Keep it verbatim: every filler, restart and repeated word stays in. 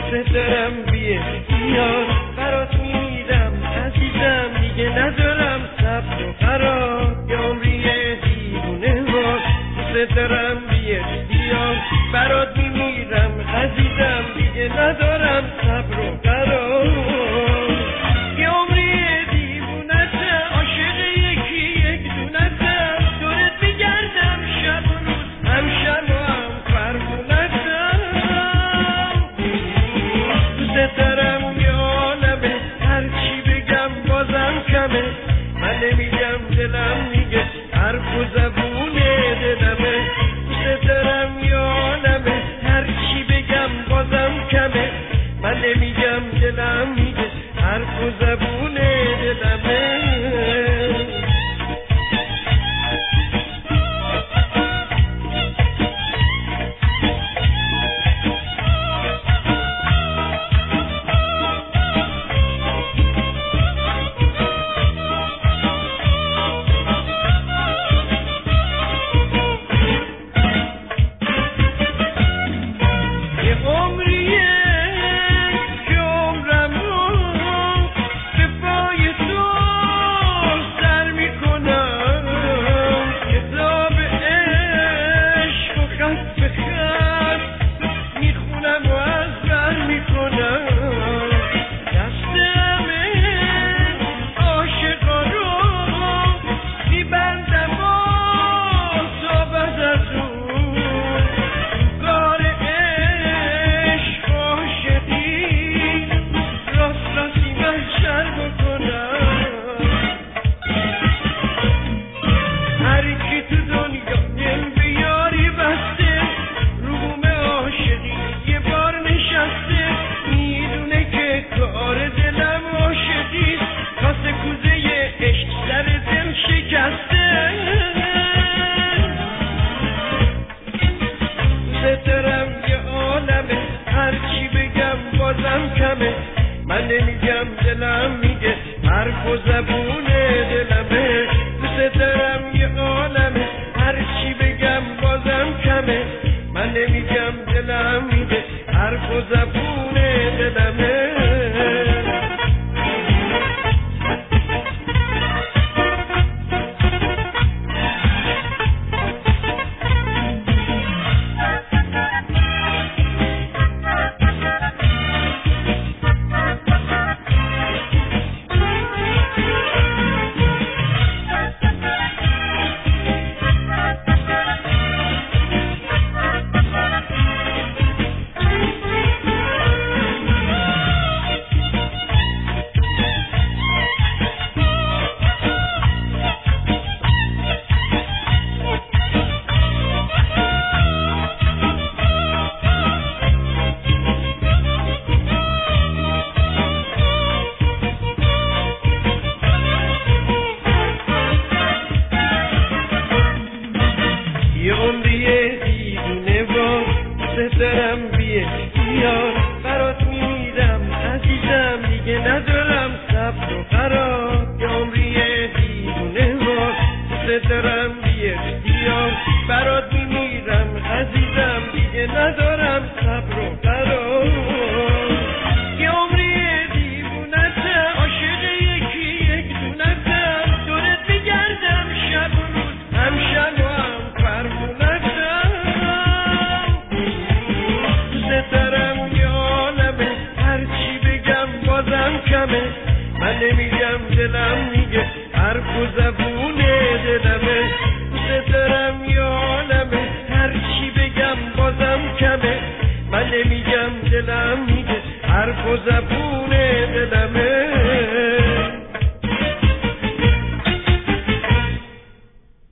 دوست دارم بیه بیار برات میمیرم عزیزم دیگه ندارم صبر و قرار یه عمری دیوونه وار دوست دارم بیه بیار برات میمیرم عزیزم دیگه ندارم صبر و قرار یه عمری دیوونتم عاشق یکی یک دونتم دورت میگردم شب و روز هم شب و هم فرمونتم دوست دارم یه عالمه هرچی بگم بازم کمه من نمیگم دلم میگه حرف و زبونه دلمه دوست دارم یه عالمه هرچی بگم بازم کمه من نمیگم دلم میگه حرف و زبونه دلمه من نمیگم دلم میگه حرف و زبونه دلمه دوست دارم یه عالمه هرچی بگم بازم کمه من نمیگم دلم میگه حرف و زبونه دلمه دارم بیه بیار برات میمیرم عزیزم دیگه ندارم صبر و قرار یه عمری دیوونه وار دوست دارم بیه بیار برات میمیرم عزیزم دیگه ندارم صبر و قرار یه عمری دیوونتم عاشق یکی یک دونتم دورت میگردم شب و روز هم شب و هم فرمونتم کمه من نمیگم دلم میگه حرف و زبونه دلمه دوست دارم یه عالمه هرچی بگم بازم کمه من نمیگم دلم میگه حرف و زبونه